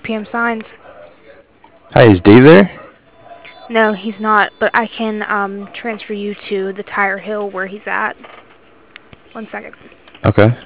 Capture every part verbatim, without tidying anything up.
P M Signs. Hi, is Dave there? No, he's not, but I can um, transfer you to the Tire Hill where he's at. One second. Okay.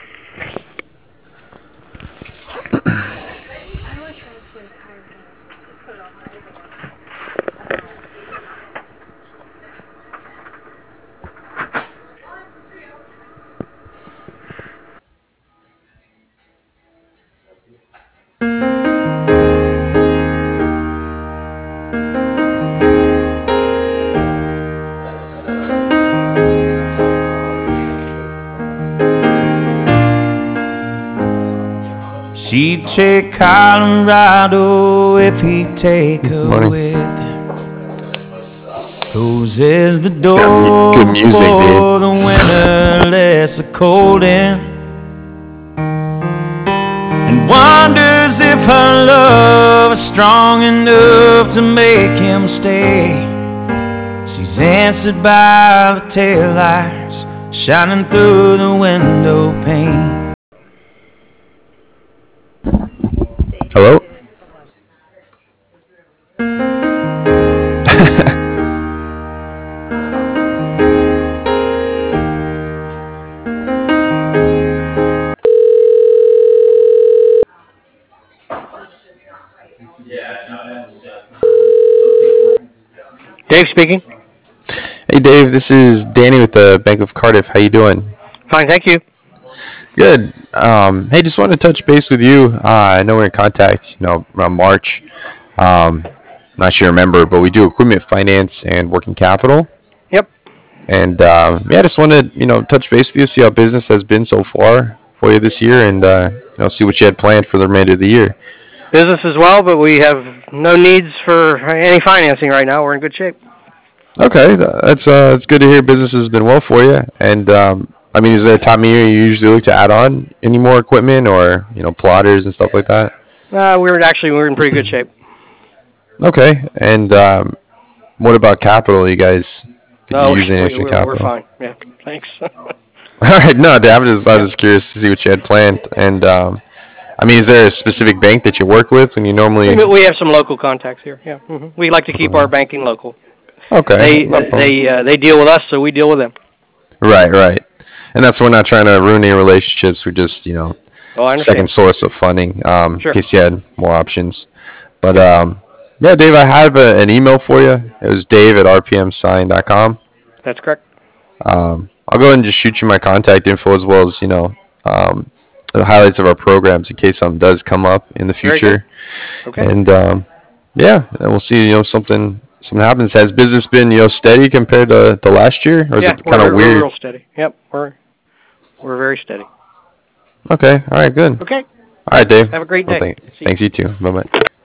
She'd take Colorado if he'd take her Morning. with him. Closes the door Got good music, for dude. the winter lets the cold in, and wonders if her love is strong enough to make him stay. She's answered by the taillights shining through the window pane. Hello? Dave speaking. Hey, Dave. This is Danny with the Bank of Cardiff. How you doing? Fine, thank you. Good. Um, hey, just wanted to touch base with you. Uh, I know we're in contact, you know, around March. Um, not sure you remember, but we do equipment finance and working capital. Yep. And uh, yeah, I just wanted you know touch base with you, see how business has been so far for you this year, and uh, you know see what you had planned for the remainder of the year. Business as well, but we have no needs for any financing right now. We're in good shape. Okay, tha- that's uh, that's good to hear. Business has been well for you, and um, I mean, is there a time of year you usually look to add on any more equipment or you know plotters and stuff like that? Uh, we're actually we're in pretty good shape. Okay, and um, what about capital? You guys, did you No, use any we, extra we're we're capital? fine. Yeah, thanks. All right, no, Dave, I was just, I was Yeah. just curious to see what you had planned, and um, I mean, is there a specific bank that you work with when you normally? we we have some local contacts here. Yeah, hmm we like to keep our banking local. Okay, They no problem. they uh, they deal with us, so we deal with them. Right, right. And that's we're not trying to ruin any relationships. We're just, you know, Oh, I second understand. source of funding, um, in Sure. case you had more options. But um, yeah, Dave, I have a, an email for you. It was dave at r p m sign dot com. That's correct. Um, I'll go ahead and just shoot you my contact info as well as, you know, um, the highlights of our programs in case something does come up in the Very good. future. Okay. And um, yeah, and we'll see, you know, something something happens. Has business been, you know, steady compared to, to last year, or is Yeah, it kind we're of we're weird? real steady. Yep, we're we're very steady. Okay, all right, good. Okay. All right, Dave. Have a great Well, day. thank, See you. thanks, you too. Bye bye.